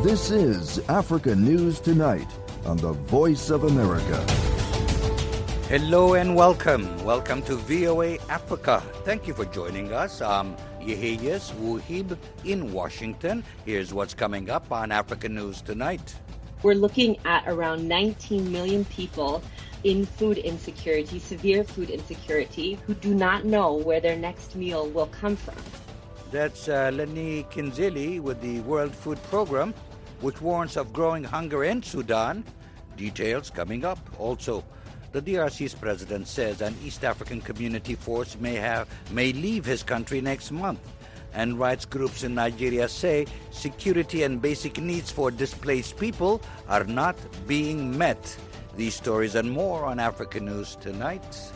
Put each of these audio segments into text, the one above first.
This is Africa News Tonight on the Voice of America. Hello and welcome. Welcome to VOA Africa. Thank you for joining us. I'm Yeheyes Wuhib in Washington. Here's what's coming up on Africa News Tonight. We're looking at around 19 million people in food insecurity, severe food insecurity, who do not know where their next meal will come from. That's Lenny Kinzili with the World Food Program, which warns of growing hunger in Sudan. Details coming up. Also, the DRC's president says an East African community force may leave his country next month. And rights groups in Nigeria say security and basic needs for displaced people are not being met. These stories and more on Africa News Tonight.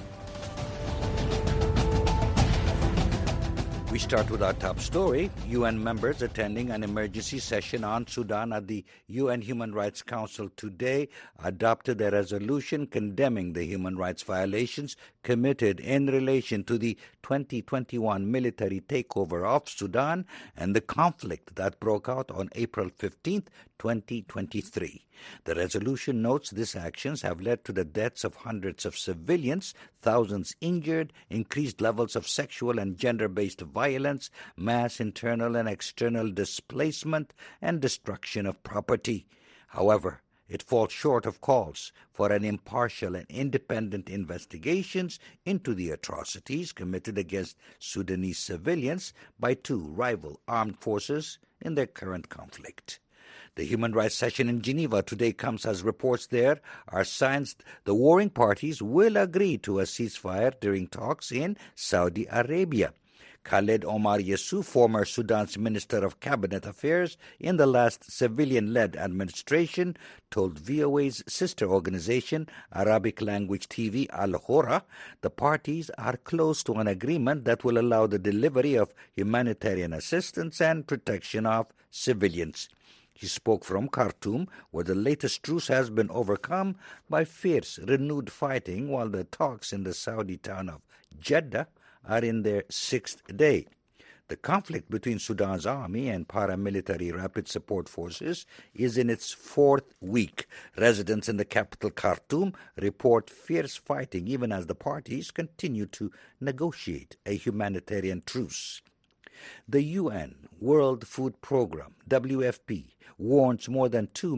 We start with our top story. UN members attending an emergency session on Sudan at the UN Human Rights Council today adopted a resolution condemning the human rights violations committed in relation to the 2021 military takeover of Sudan and the conflict that broke out on April 15, 2023. The resolution notes these actions have led to the deaths of hundreds of civilians, thousands injured, increased levels of sexual and gender-based violence, mass internal and external displacement, and destruction of property. However, it falls short of calls for an impartial and independent investigations into the atrocities committed against Sudanese civilians by two rival armed forces in their current conflict. The human rights session in Geneva today comes as reports there are signs the warring parties will agree to a ceasefire during talks in Saudi Arabia. Khaled Omar Yusuf, former Sudan's Minister of Cabinet Affairs in the last civilian-led administration, told VOA's sister organization, Arabic language TV Al Hora, the parties are close to an agreement that will allow the delivery of humanitarian assistance and protection of civilians. He spoke from Khartoum, where the latest truce has been overcome by fierce, renewed fighting, while the talks in the Saudi town of Jeddah are in their sixth day. The conflict between Sudan's army and paramilitary rapid support forces is in its fourth week. Residents in the capital Khartoum report fierce fighting even as the parties continue to negotiate a humanitarian truce. The UN World Food Program, WFP, warns more than 2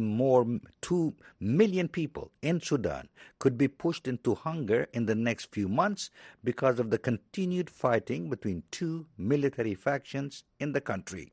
million people in Sudan could be pushed into hunger in the next few months because of the continued fighting between two military factions in the country.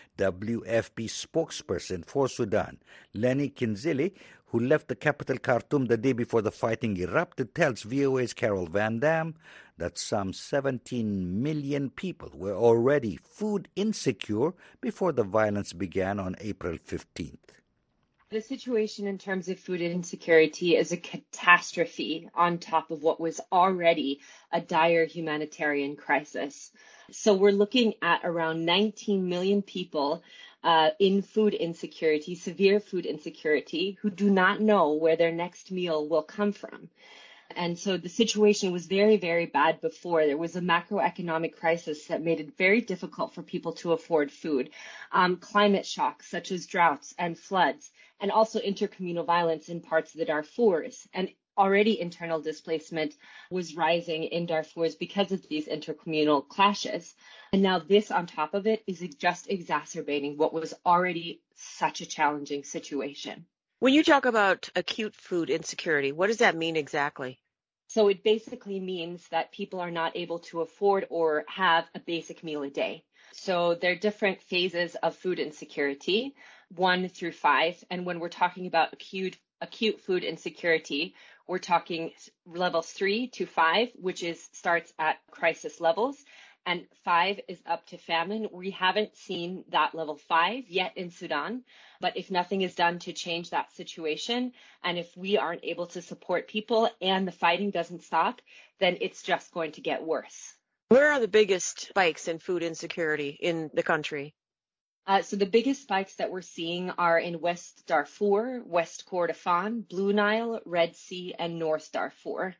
WFP spokesperson for Sudan, Lenny Kinzili, who left the capital Khartoum the day before the fighting erupted, tells VOA's Carol Van Dam that some 17 million people were already food insecure before the violence began on April 15th. The situation in terms of food insecurity is a catastrophe on top of what was already a dire humanitarian crisis. So we're looking at around 19 million people in food insecurity, severe food insecurity, who do not know where their next meal will come from. And so the situation was very, very bad before. There was a macroeconomic crisis that made it very difficult for people to afford food. Climate shocks such as droughts and floods, and also intercommunal violence in parts of the Darfurs. And already internal displacement was rising in Darfur because of these intercommunal clashes. And now this on top of it is just exacerbating what was already such a challenging situation. When you talk about acute food insecurity, what does that mean exactly? So it basically means that people are not able to afford or have a basic meal a day. So there are different phases of food insecurity, 1 through 5. And when we're talking about acute food insecurity, we're talking levels 3 to 5, which starts at crisis levels. And 5 is up to famine. We haven't seen that level 5 yet in Sudan, but if nothing is done to change that situation, and if we aren't able to support people and the fighting doesn't stop, then it's just going to get worse. Where are the biggest spikes in food insecurity in the country? So the biggest spikes that we're seeing are in West Darfur, West Kordofan, Blue Nile, Red Sea, and North Darfur.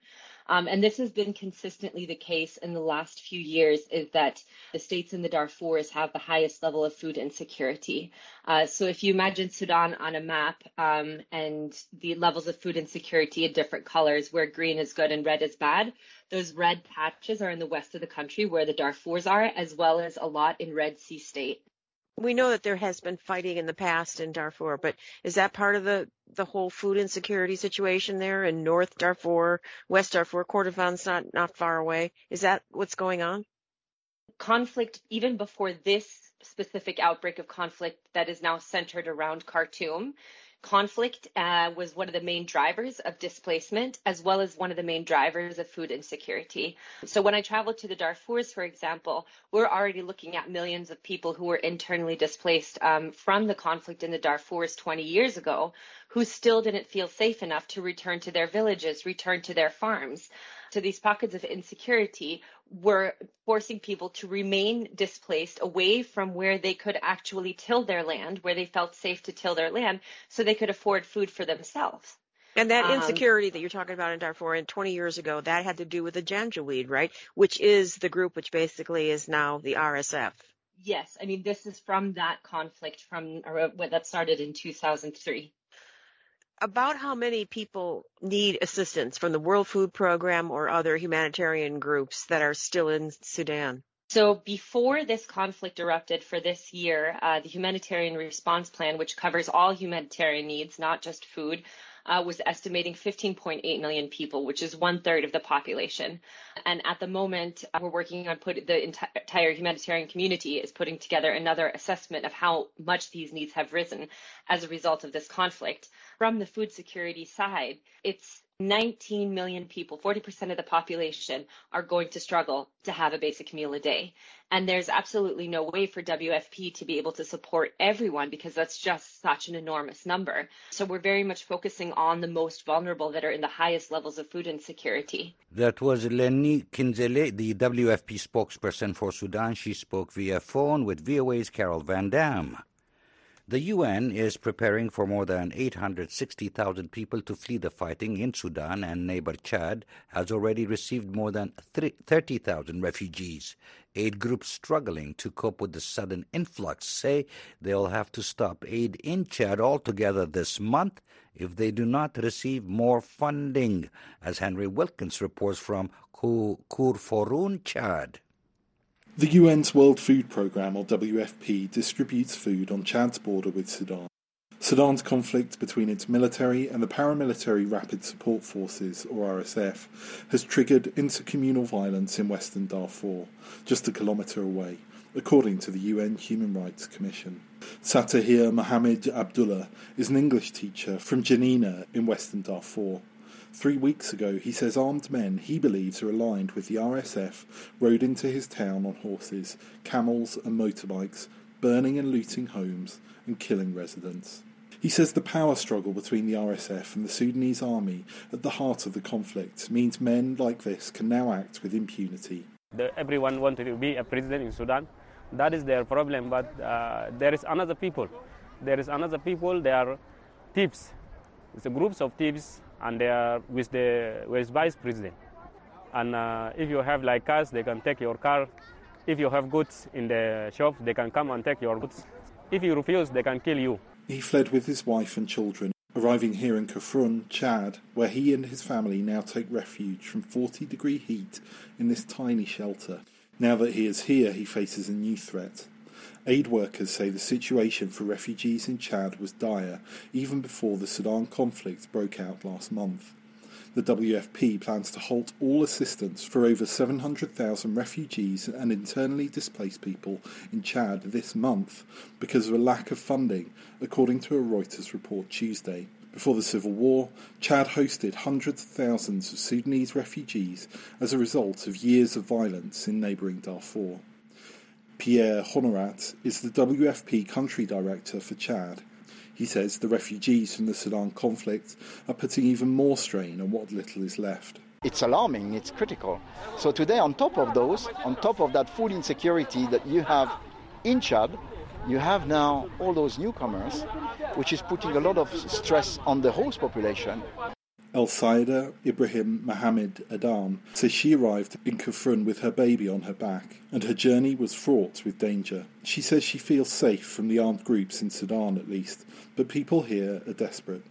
And this has been consistently the case in the last few years, is that the states in the Darfurs have the highest level of food insecurity. So if you imagine Sudan on a map and the levels of food insecurity in different colors, where green is good and red is bad, those red patches are in the west of the country where the Darfurs are, as well as a lot in Red Sea State. We know that there has been fighting in the past in Darfur, but is that part of the whole food insecurity situation there in North Darfur, West Darfur? Kordofan's not far away. Is that what's going on? Conflict, even before this specific outbreak of conflict that is now centered around Khartoum, conflict was one of the main drivers of displacement, as well as one of the main drivers of food insecurity. So when I traveled to the Darfurs, for example, we're already looking at millions of people who were internally displaced from the conflict in the Darfurs 20 years ago, who still didn't feel safe enough to return to their villages, return to their farms. So these pockets of insecurity were forcing people to remain displaced away from where they could actually till their land, where they felt safe to till their land, so they could afford food for themselves. And that insecurity that you're talking about in Darfur, and 20 years ago, that had to do with the Janjaweed, right? Which is the group which basically is now the RSF. Yes, I mean, this is from that conflict that started in 2003. About how many people need assistance from the World Food Program or other humanitarian groups that are still in Sudan? So before this conflict erupted for this year, the Humanitarian Response Plan, which covers all humanitarian needs, not just food, was estimating 15.8 million people, which is 1/3 of the population. And at the moment, we're working on the entire humanitarian community is putting together another assessment of how much these needs have risen as a result of this conflict. From the food security side, it's 19 million people, 40% of the population, are going to struggle to have a basic meal a day. And there's absolutely no way for WFP to be able to support everyone, because that's just such an enormous number. So we're very much focusing on the most vulnerable that are in the highest levels of food insecurity. That was Lenny Kinzele, the WFP spokesperson for Sudan. She spoke via phone with VOA's Carol Van Dam. The UN is preparing for more than 860,000 people to flee the fighting in Sudan, and neighbor Chad has already received more than 30,000 refugees. Aid groups struggling to cope with the sudden influx say they'll have to stop aid in Chad altogether this month if they do not receive more funding, as Henry Wilkins reports from Kurforoon, Chad. The UN's World Food Programme, or WFP, distributes food on Chad's border with Sudan. Sudan's conflict between its military and the paramilitary Rapid Support Forces, or RSF, has triggered intercommunal violence in western Darfur, just a kilometre away, according to the UN Human Rights Commission. Satahir Mohamed Abdullah is an English teacher from Janina in western Darfur. 3 weeks ago, he says armed men he believes are aligned with the RSF rode into his town on horses, camels and motorbikes, burning and looting homes and killing residents. He says the power struggle between the RSF and the Sudanese army at the heart of the conflict means men like this can now act with impunity. Everyone wanted to be a president in Sudan. That is their problem, but there is another people. They are thieves. It's a groups of thieves, and they are with vice president. And if you have like cars, they can take your car. If you have goods in the shop, they can come and take your goods. If you refuse, they can kill you. He fled with his wife and children, arriving here in Kurforoon, Chad, where he and his family now take refuge from 40-degree heat in this tiny shelter. Now that he is here, he faces a new threat. Aid workers say the situation for refugees in Chad was dire even before the Sudan conflict broke out last month. The WFP plans to halt all assistance for over 700,000 refugees and internally displaced people in Chad this month because of a lack of funding, according to a Reuters report Tuesday. Before the civil war, Chad hosted hundreds of thousands of Sudanese refugees as a result of years of violence in neighbouring Darfur. Pierre Honorat is the WFP country director for Chad. He says the refugees from the Sudan conflict are putting even more strain on what little is left. It's alarming, it's critical. So today, on top of that food insecurity that you have in Chad, you have now all those newcomers, which is putting a lot of stress on the host population. El Saida Ibrahim Mohammed Adam says she arrived in Kafrun with her baby on her back, and her journey was fraught with danger. She says she feels safe from the armed groups in Sudan at least, but people here are desperate.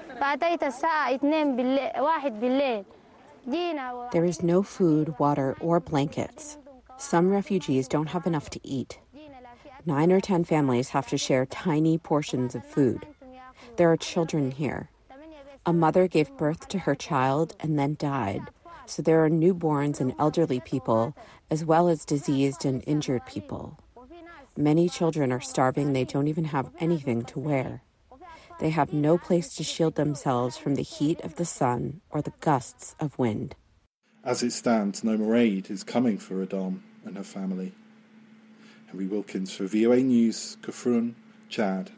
There is no food, water, or blankets. Some refugees don't have enough to eat. 9 or 10 families have to share tiny portions of food. There are children here. A mother gave birth to her child and then died, so there are newborns and elderly people, as well as diseased and injured people. Many children are starving. They don't even have anything to wear. They have no place to shield themselves from the heat of the sun or the gusts of wind. As it stands, no more aid is coming for Adam and her family. Henry Wilkins for VOA News, Kafrun, Chad.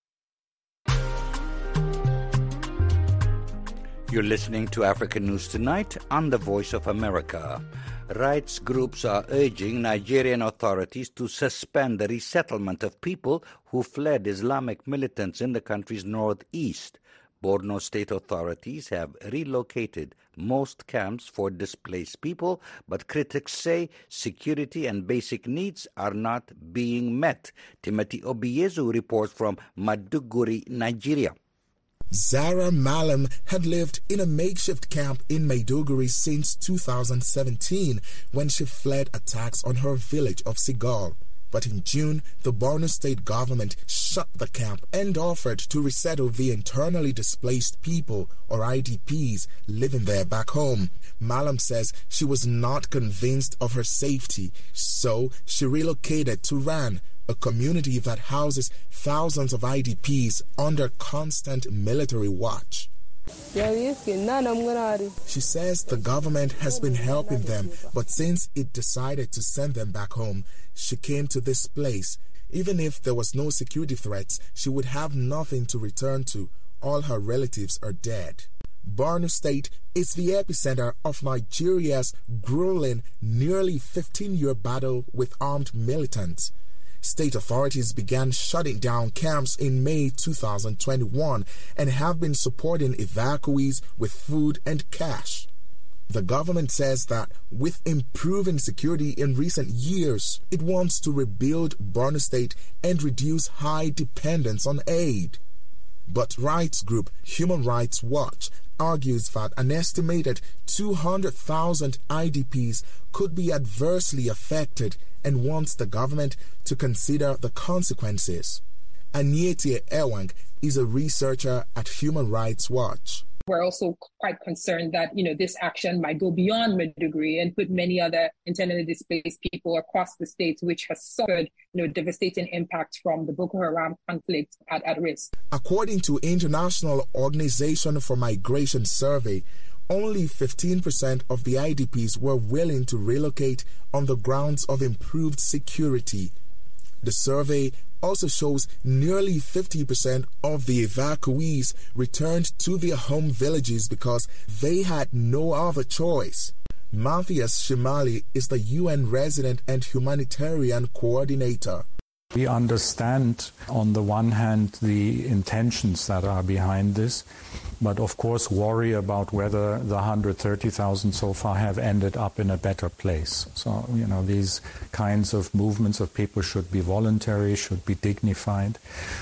You're listening to African News Tonight on the Voice of America. Rights groups are urging Nigerian authorities to suspend the resettlement of people who fled Islamic militants in the country's northeast. Borno state authorities have relocated most camps for displaced people, but critics say security and basic needs are not being met. Timothy Obiezu reports from Maiduguri, Nigeria. Zara Malam had lived in a makeshift camp in Maiduguri since 2017 when she fled attacks on her village of Sigal. But in June, the Borno state government shut the camp and offered to resettle the internally displaced people, or IDPs, living there back home. Malam says she was not convinced of her safety, so she relocated to Ran, a community that houses thousands of IDPs under constant military watch. She says the government has been helping them, but since it decided to send them back home, she came to this place. Even if there was no security threats, she would have nothing to return to. All her relatives are dead. Borno State is the epicenter of Nigeria's grueling, nearly 15-year battle with armed militants. State authorities began shutting down camps in May 2021 and have been supporting evacuees with food and cash. The government says that with improving security in recent years, it wants to rebuild Borno State and reduce high dependence on aid. But rights group Human Rights Watch argues that an estimated 200,000 IDPs could be adversely affected and wants the government to consider the consequences. Anyete Ewang is a researcher at Human Rights Watch. We're also quite concerned that, this action might go beyond Maiduguri and put many other internally displaced people across the state, which has suffered, devastating impacts from the Boko Haram conflict at risk. According to International Organization for Migration survey, only 15% of the IDPs were willing to relocate on the grounds of improved security. The survey also shows nearly 50% of the evacuees returned to their home villages because they had no other choice. Matthias Shimali is the UN resident and humanitarian coordinator. We understand, on the one hand, the intentions that are behind this, but of course worry about whether the 130,000 so far have ended up in a better place. So, these kinds of movements of people should be voluntary, should be dignified,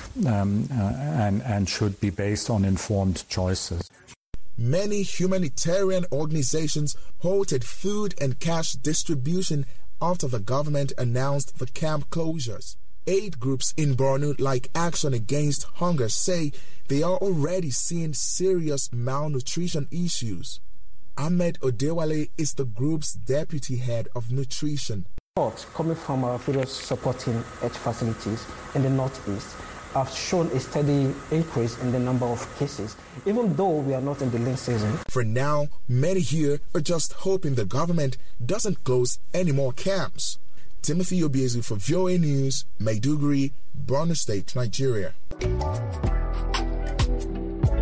and should be based on informed choices. Many humanitarian organizations halted food and cash distribution after the government announced the camp closures. Aid groups in Borno, like Action Against Hunger, say they are already seeing serious malnutrition issues. Ahmed Odewale is the group's deputy head of nutrition. Reports coming from our various supporting health facilities in the northeast have shown a steady increase in the number of cases, even though we are not in the lean season. For now, many here are just hoping the government doesn't close any more camps. Timothy Obiezu for VOA News, Maiduguri, Borno State, Nigeria.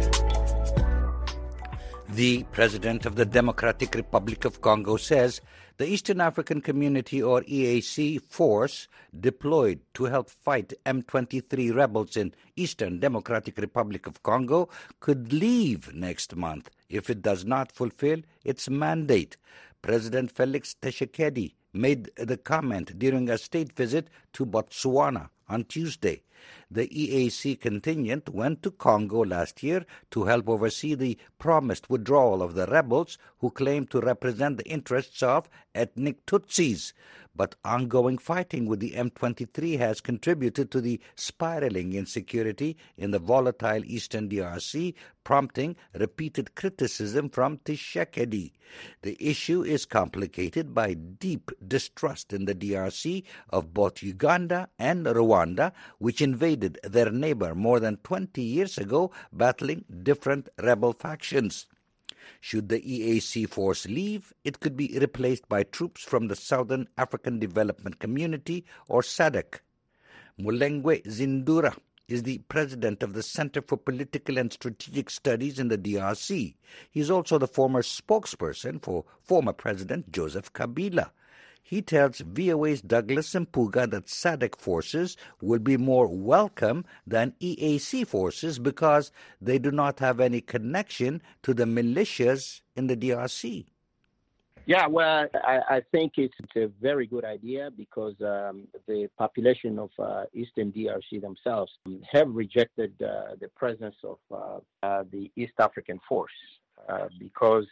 The president of the Democratic Republic of Congo says The Eastern African Community, or EAC, force deployed to help fight M23 rebels in Eastern Democratic Republic of Congo could leave next month if it does not fulfill its mandate. President Felix Tshisekedi made the comment during a state visit to Botswana on Tuesday. The EAC contingent went to Congo last year to help oversee the promised withdrawal of the rebels who claim to represent the interests of ethnic Tutsis. But ongoing fighting with the M23 has contributed to the spiraling insecurity in the volatile Eastern DRC, prompting repeated criticism from Tshisekedi. The issue is complicated by deep distrust in the DRC of both Uganda and Rwanda, which invaded their neighbor more than 20 years ago, battling different rebel factions. Should the EAC force leave, it could be replaced by troops from the Southern African Development Community, or SADC. Mulengwe Zindura is the president of the Center for Political and Strategic Studies in the DRC. He is also the former spokesperson for former President Joseph Kabila. He tells VOA's Douglas Mpuga that SADC forces will be more welcome than EAC forces because they do not have any connection to the militias in the DRC. Yeah, well, I think it's a very good idea because the population of Eastern DRC themselves have rejected the presence of the East African force because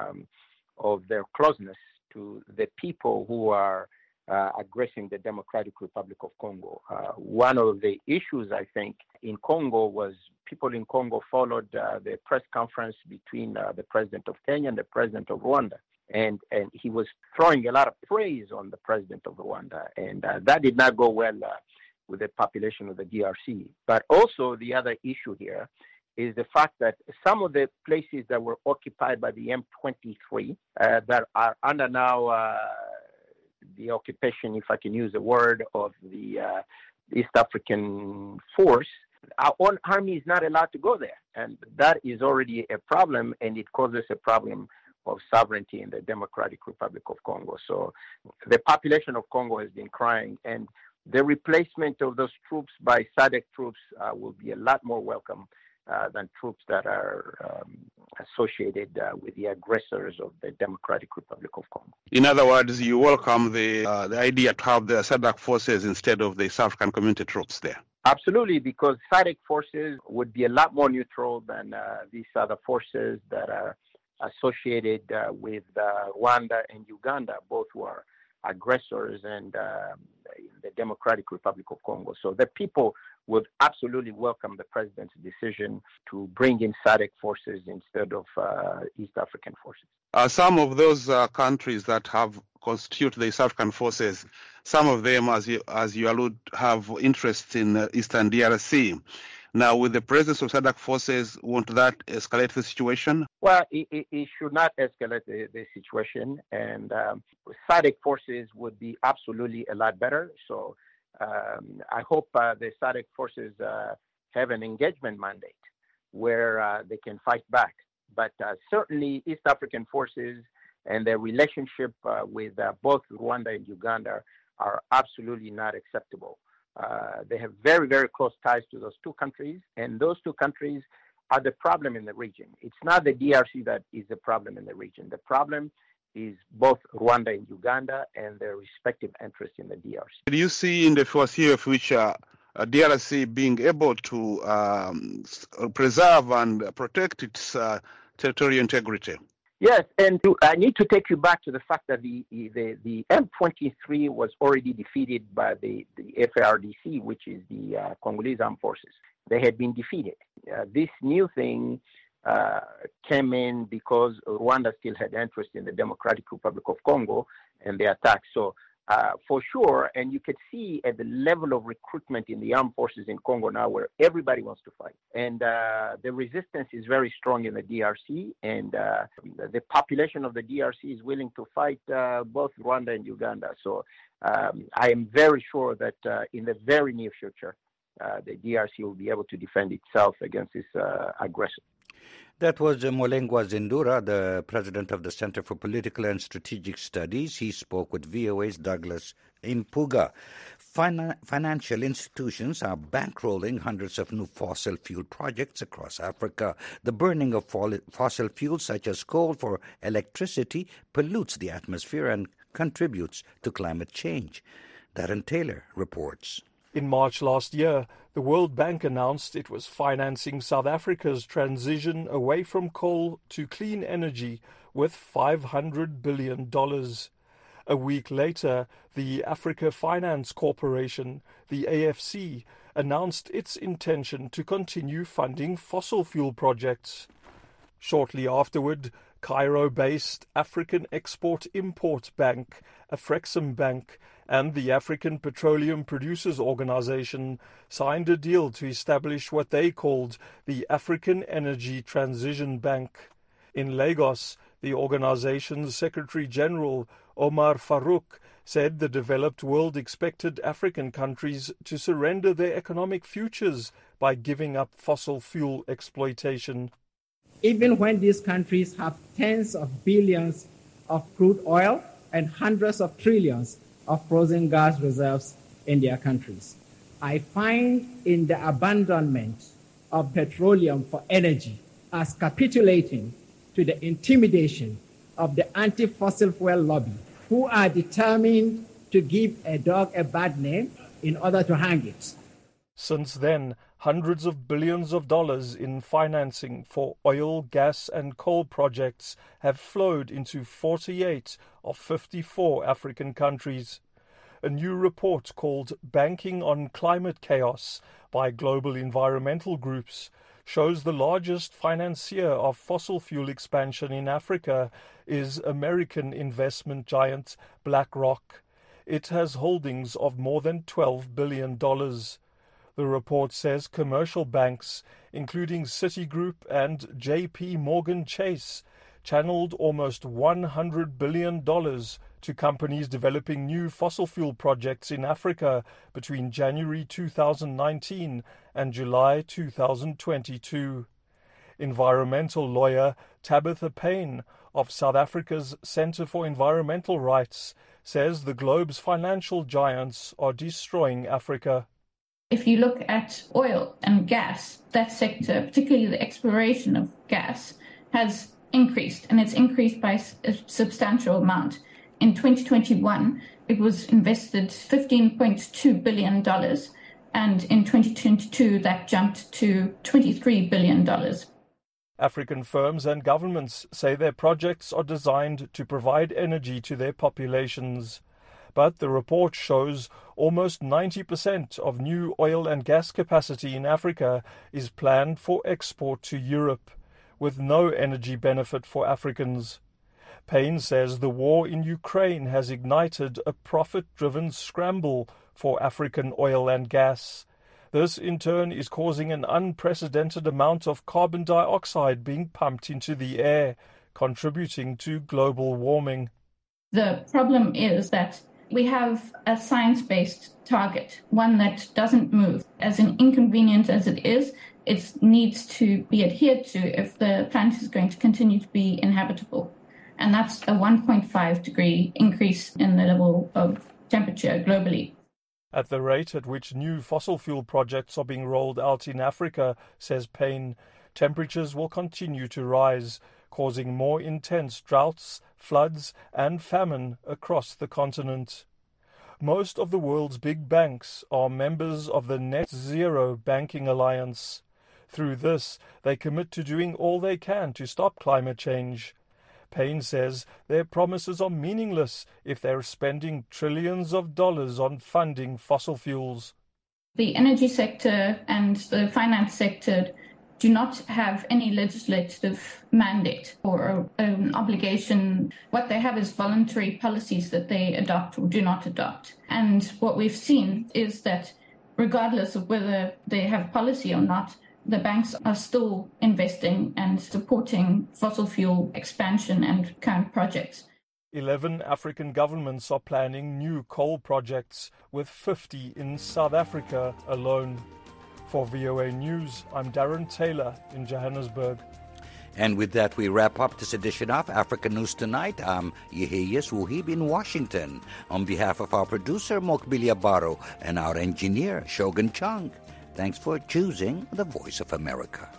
of their closeness to the people who are aggressing the Democratic Republic of Congo. One of the issues, I think, in Congo was people in Congo followed the press conference between the president of Kenya and the president of Rwanda. And he was throwing a lot of praise on the president of Rwanda. And that did not go well with the population of the DRC. But also the other issue here is the fact that some of the places that were occupied by the M23 that are under now the occupation, if I can use the word, of the East African force, our own army is not allowed to go there. And that is already a problem, and it causes a problem of sovereignty in the Democratic Republic of Congo. So the population of Congo has been crying, and the replacement of those troops by SADC troops will be a lot more welcome than troops that are associated with the aggressors of the Democratic Republic of Congo. In other words, you welcome the idea to have the SADC forces instead of the South African community troops there. Absolutely, because SADC forces would be a lot more neutral than these other forces that are associated with Rwanda and Uganda, both who are aggressors, and the Democratic Republic of Congo. So the people would absolutely welcome the president's decision to bring in SADC forces instead of East African forces. Some of those countries that have constitute the South African forces, some of them, as you allude, have interests in Eastern DRC. Now, with the presence of SADC forces, won't that escalate the situation? Well, it should not escalate the situation, and SADC forces would be absolutely a lot better. So I hope the SADC forces have an engagement mandate where they can fight back. But certainly East African forces and their relationship with both Rwanda and Uganda are absolutely not acceptable. They have very, very close ties to those two countries, and those two countries are the problem in the region. It's not the DRC that is the problem in the region. The problem is both Rwanda and Uganda and their respective interests in the DRC. Do you see in the foreseeable future DRC being able to preserve and protect its territorial integrity? Yes, and I need to take you back to the fact that the M23 was already defeated by the FARDC, which is the Congolese Armed Forces. They had been defeated. This new thing came in because Rwanda still had interest in the Democratic Republic of Congo and the attack. So for sure, and you could see at the level of recruitment in the armed forces in Congo now where everybody wants to fight. And the resistance is very strong in the DRC, and the population of the DRC is willing to fight both Rwanda and Uganda. So I am very sure that in the very near future, the DRC will be able to defend itself against this aggressor. That was Molengwa Zindura, the president of the Center for Political and Strategic Studies. He spoke with VOA's Douglas Impuga. Financial institutions are bankrolling hundreds of new fossil fuel projects across Africa. The burning of fossil fuels such as coal for electricity pollutes the atmosphere and contributes to climate change. Darren Taylor reports. In March last year, the World Bank announced it was financing South Africa's transition away from coal to clean energy with $500 billion. A week later, the Africa Finance Corporation, the AFC, announced its intention to continue funding fossil fuel projects. Shortly afterward, Cairo-based African Export-Import Bank, Afreximbank, and the African Petroleum Producers Organization signed a deal to establish what they called the African Energy Transition Bank. In Lagos, the organization's Secretary General, Omar Farouk, said the developed world expected African countries to surrender their economic futures by giving up fossil fuel exploitation. Even when these countries have tens of billions of crude oil and hundreds of trillions of frozen gas reserves in their countries, I find in the abandonment of petroleum for energy as capitulating to the intimidation of the anti-fossil fuel lobby, who are determined to give a dog a bad name in order to hang it. Since then, hundreds of billions of dollars in financing for oil, gas and coal projects have flowed into 48 of 54 African countries. A new report called Banking on Climate Chaos by global environmental groups shows the largest financier of fossil fuel expansion in Africa is American investment giant BlackRock. It has holdings of more than $12 billion. The report says commercial banks, including Citigroup and JP Morgan Chase, channeled almost $100 billion to companies developing new fossil fuel projects in Africa between January 2019 and July 2022. Environmental lawyer Tabitha Payne of South Africa's Centre for Environmental Rights says the globe's financial giants are destroying Africa. If you look at oil and gas, that sector, particularly the exploration of gas, has increased, and it's increased by a substantial amount. In 2021, it was invested $15.2 billion, and in 2022, that jumped to $23 billion. African firms and governments say their projects are designed to provide energy to their populations. But the report shows almost 90% of new oil and gas capacity in Africa is planned for export to Europe, with no energy benefit for Africans. Payne says the war in Ukraine has ignited a profit-driven scramble for African oil and gas. This, in turn, is causing an unprecedented amount of carbon dioxide being pumped into the air, contributing to global warming. The problem is that we have a science-based target, one that doesn't move. As inconvenient as it is, it needs to be adhered to if the planet is going to continue to be inhabitable. And that's a 1.5 degree increase in the level of temperature globally. At the rate at which new fossil fuel projects are being rolled out in Africa, says Payne, temperatures will continue to rise, causing more intense droughts, floods and famine across the continent. Most of the world's big banks are members of the Net Zero Banking Alliance. Through this, they commit to doing all they can to stop climate change. Payne says their promises are meaningless if they're spending trillions of dollars on funding fossil fuels. The energy sector and the finance sector do not have any legislative mandate or an obligation. What they have is voluntary policies that they adopt or do not adopt. And what we've seen is that regardless of whether they have policy or not, the banks are still investing and supporting fossil fuel expansion and current projects. 11 African governments are planning new coal projects, with 50 in South Africa alone. For VOA News, I'm Darren Taylor in Johannesburg. And with that, we wrap up this edition of Africa News Tonight. I'm Yehiyas Wuhib in Washington. On behalf of our producer, Mokbilia Baro, and our engineer, Shogun Chung, thanks for choosing the Voice of America.